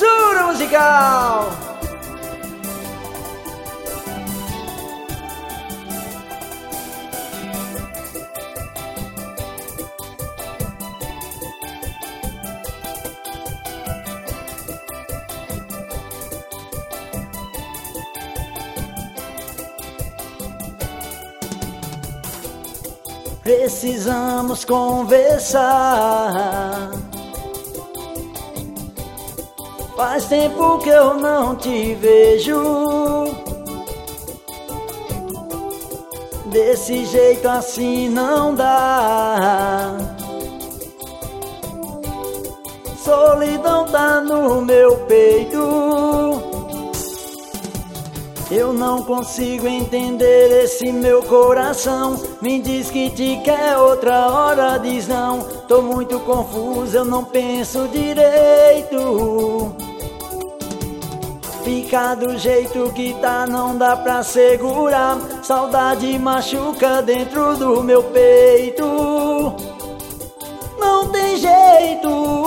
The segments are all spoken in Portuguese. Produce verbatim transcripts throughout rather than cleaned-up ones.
Travessura musical. Precisamos conversar. Faz tempo que eu não te vejo. Desse jeito assim não dá. Solidão tá no meu peito. Eu não consigo entender esse meu coração. Me diz que te quer, outra hora diz não. Tô muito confuso, eu não penso direito. Fica do jeito que tá, não dá pra segurar. Saudade machuca dentro do meu peito. Não tem jeito.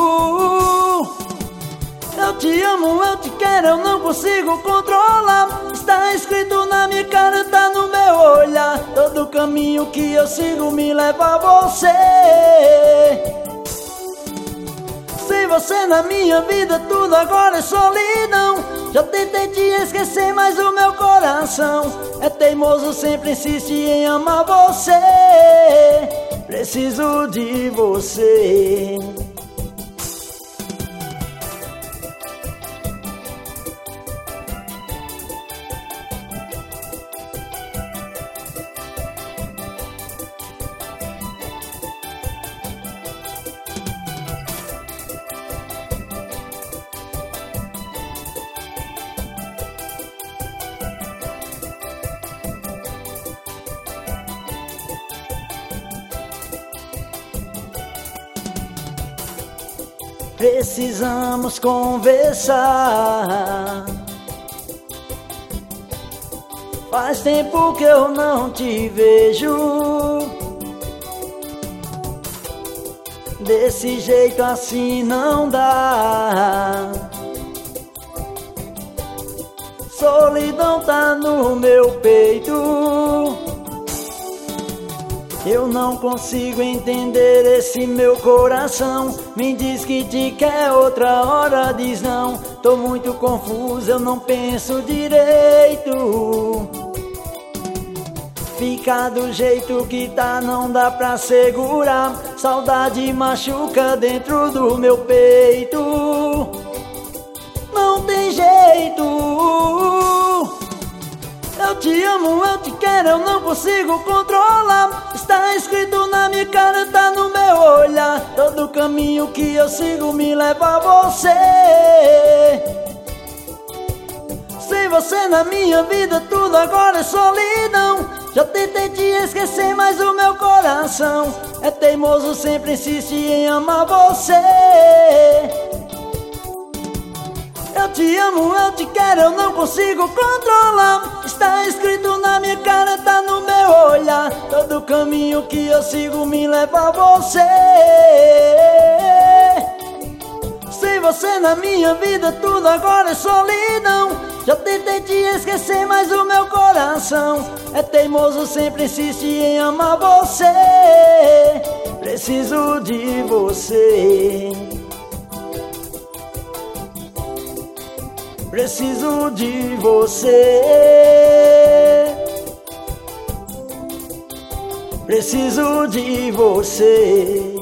Eu te amo, eu te quero, eu não consigo controlar. Está escrito na minha cara, tá no meu olhar. Todo caminho que eu sigo me leva a você. Sem você na minha vida tudo agora é solidão. Já tentei te esquecer, mas o meu coração é teimoso, sempre insiste em amar você. Preciso de você. Precisamos conversar. Faz tempo que eu não te vejo. Desse jeito assim não dá. Solidão tá no meu peito. Eu não consigo entender esse meu coração. Me diz que te quer, outra hora diz não. Tô muito confuso, eu não penso direito. Fica do jeito que tá, não dá pra segurar. Saudade machuca dentro do meu peito. Não tem jeito. Eu te amo, eu te quero, eu não consigo controlar. Está escrito na minha cara, tá no meu olhar. Todo caminho que eu sigo me leva a você. Sem você na minha vida tudo agora é solidão. Já tentei te esquecer, mas o meu coração é teimoso, sempre insiste em amar você. Eu te amo, eu te quero, eu não consigo controlar. Está escrito na minha cara, tá no meu olhar. Todo caminho que eu sigo me leva a você. Sem você na minha vida tudo agora é solidão. Já tentei te esquecer, mas o meu coração é teimoso, sempre insiste em amar você. Preciso de você. Preciso de você. Preciso de você.